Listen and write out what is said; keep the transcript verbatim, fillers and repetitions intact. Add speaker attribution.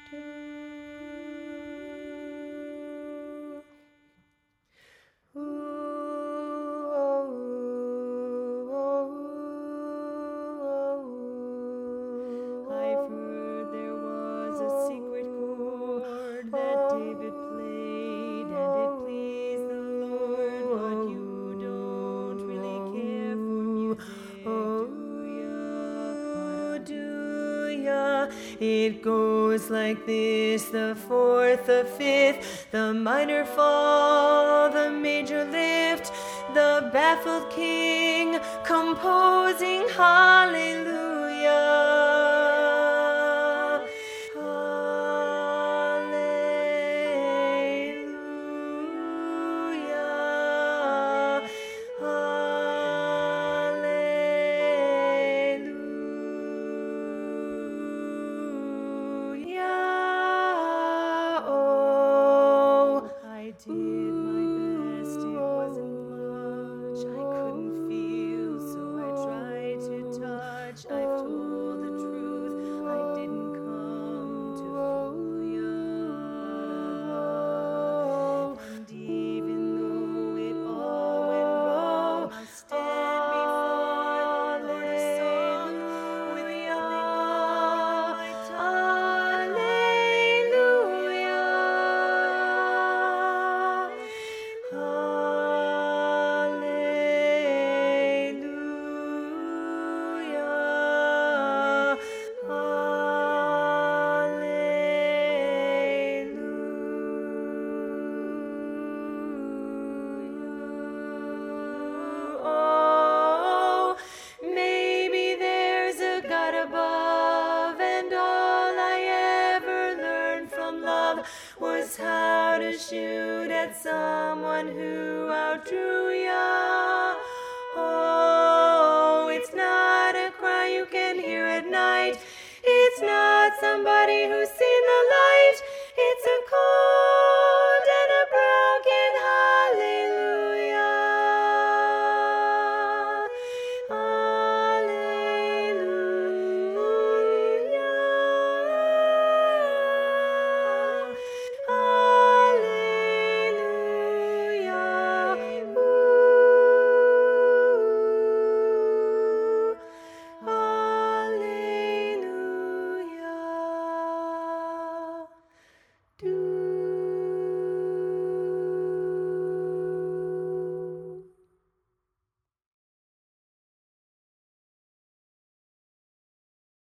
Speaker 1: I've heard there was a secret chord that David played and it pleased the Lord, but you don't really care for music, do ya? It goes like this: the fourth, the fifth, the minor fall, the major lift, the baffled king composing hallelujah. I did my best, it wasn't much. I couldn't feel, so I tried to touch. I've told the truth, I didn't come to fool ya. And even though it all went wrong, I'll stand before the Lord a song with nothing on my tongue. Oh, maybe there's a God above, and all I ever learned from love was how to shoot at someone who outdrew ya. Oh, it's not a cry you can hear at night. It's not somebody who's